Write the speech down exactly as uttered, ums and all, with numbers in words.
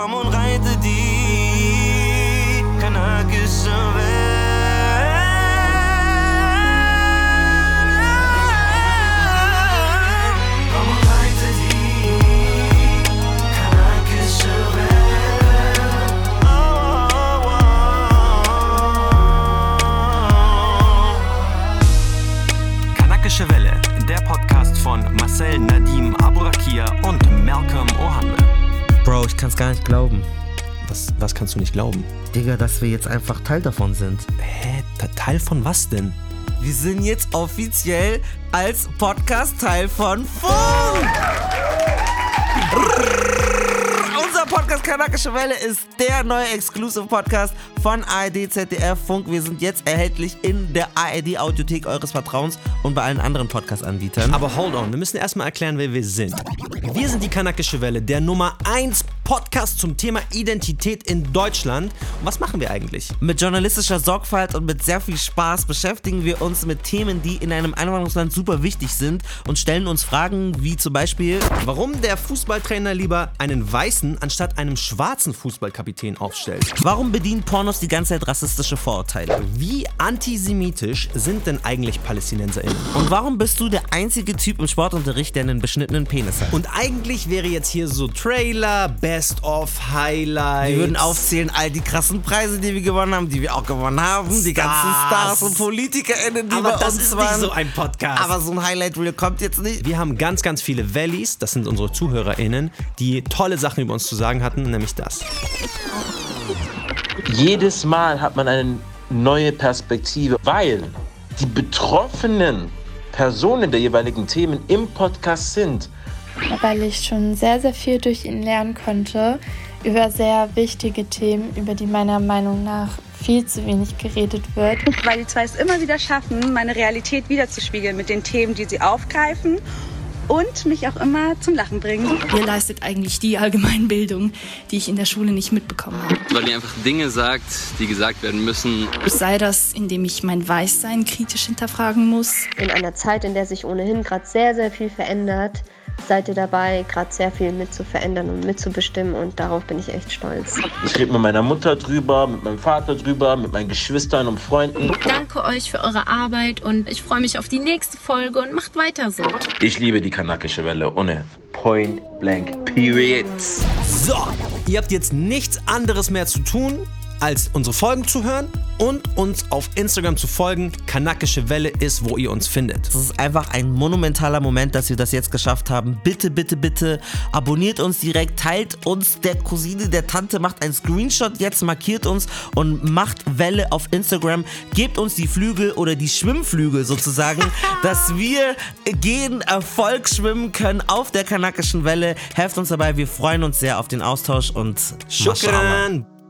Komm und reite die kanakische Welle. Komm und reite die kanakische Welle. Oh, oh, oh. Kanakische Welle, der Podcast von Marcel, Nadim, Aburakia und Malcolm Ohanwe. Bro, ich kann's gar nicht glauben. Was, was kannst du nicht glauben? Digga, dass wir jetzt einfach Teil davon sind. Hä? Teil von was denn? Wir sind jetzt offiziell als Podcast Teil von Funk! Unser Podcast Kanakische Welle ist der neue Exclusive Podcast von A R D, Z D F, Funk. Wir sind jetzt erhältlich in der A R D Audiothek eures Vertrauens und bei allen anderen Podcast-Anbietern. Aber hold on, wir müssen erstmal erklären, wer wir sind. Wir sind die Kanakische Welle, der Nummer eins Podcast zum Thema Identität in Deutschland. Und was machen wir eigentlich? Mit journalistischer Sorgfalt und mit sehr viel Spaß beschäftigen wir uns mit Themen, die in einem Einwanderungsland super wichtig sind und stellen uns Fragen wie zum Beispiel, warum der Fußballtrainer lieber einen weißen anstatt einem schwarzen Fußballkapitän aufstellt. Warum bedienen Pornos die ganze Zeit rassistische Vorurteile? Wie antisemitisch sind denn eigentlich PalästinenserInnen? Und warum bist du der einzige Typ im Sportunterricht, der einen beschnittenen Penis hat? Und eigentlich wäre jetzt hier so Trailer, Best of Highlights. Wir würden aufzählen all die krassen Preise, die wir gewonnen haben, die wir auch gewonnen haben, Stars. Die ganzen Stars und PolitikerInnen, die Aber bei das uns ist waren. nicht so ein Podcast. Aber so ein Highlight-Reel kommt jetzt nicht. Wir haben ganz, ganz viele Valleys, das sind unsere ZuhörerInnen, die tolle Sachen über uns zu sagen hatten, nämlich das. Jedes Mal hat man eine neue Perspektive, weil die betroffenen Personen der jeweiligen Themen im Podcast sind. Weil ich schon sehr, sehr viel durch ihn lernen konnte über sehr wichtige Themen, über die meiner Meinung nach viel zu wenig geredet wird. Weil die zwei es immer wieder schaffen, meine Realität wiederzuspiegeln mit den Themen, die sie aufgreifen und mich auch immer zum Lachen bringen. Ihr leistet eigentlich die Allgemeinbildung, die ich in der Schule nicht mitbekommen habe. Weil ihr einfach Dinge sagt, die gesagt werden müssen. Sei das, indem ich mein Weißsein kritisch hinterfragen muss. In einer Zeit, in der sich ohnehin gerade sehr, sehr viel verändert, seid ihr dabei, gerade sehr viel mit zu verändern und mitzubestimmen und darauf bin ich echt stolz. Ich rede mit meiner Mutter drüber, mit meinem Vater drüber, mit meinen Geschwistern und Freunden. Danke euch für eure Arbeit und ich freue mich auf die nächste Folge und macht weiter so. Ich liebe die Kanakische Welle, ohne Point Blank Period. So, ihr habt jetzt nichts anderes mehr zu tun, als unsere Folgen zu hören und uns auf Instagram zu folgen. Kanakische Welle ist, wo ihr uns findet. Das ist einfach ein monumentaler Moment, dass wir das jetzt geschafft haben. Bitte, bitte, bitte abonniert uns direkt, teilt uns der Cousine, der Tante, macht einen Screenshot jetzt, markiert uns und macht Welle auf Instagram. Gebt uns die Flügel oder die Schwimmflügel sozusagen, dass wir gehen, Erfolg schwimmen können auf der Kanakischen Welle. Helft uns dabei, wir freuen uns sehr auf den Austausch und Shukran.